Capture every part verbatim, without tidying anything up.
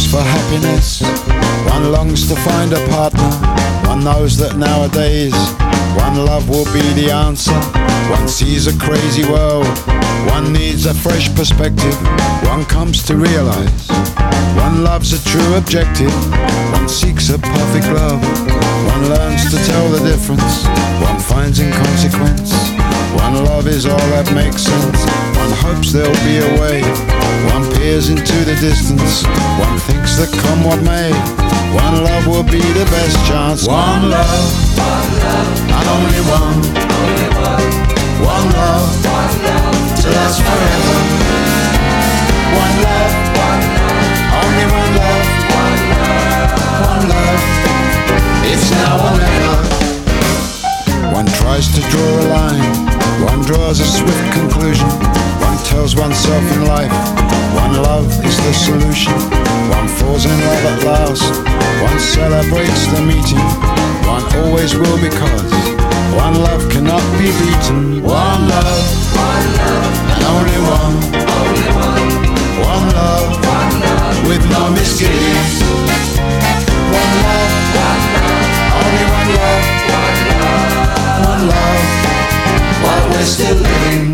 for happiness, one longs to find a partner. One knows that nowadays one love will be the answer. One sees a crazy world, one needs a fresh perspective. One comes to realize one loves a true objective. One seeks a perfect love, one learns to tell the difference. One finds inconsequence, one love is all that makes sense. One hopes there'll be a way, one peers into the distance. One thinks that come what may, one love will be the best chance. One love, one love, and only one, only one, one love, one love, to last forever. One love, one love, only one love, one love, one love, it's now or never. One tries to draw a line, one draws a swift conclusion. One tells oneself in life, one love is the solution. One falls in love at last, one celebrates the meeting. One always will because one love cannot be beaten. One love, one love, and only one, only one, one love, one love, with no misgivings. One love, one love, only one love, one love, one love, while we're still living.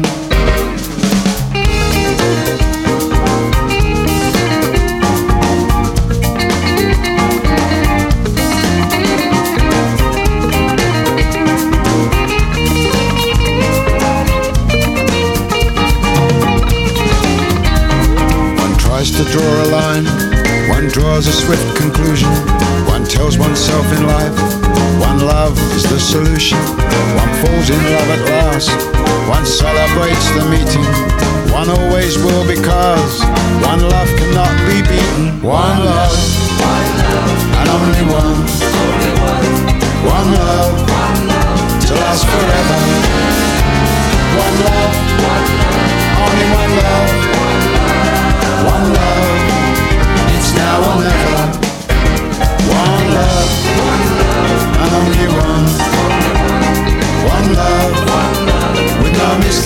To draw a line, one draws a swift conclusion. One tells oneself in life, one love is the solution. One falls in love at last, one celebrates the meeting. One always will because one love cannot be beaten. One love, one love, and only one, only one, one love, one love, to last forever. One love, one love, only one love, one love, it's now or never. One love, one love, and only one, only one, one love, one love, with no mistakes.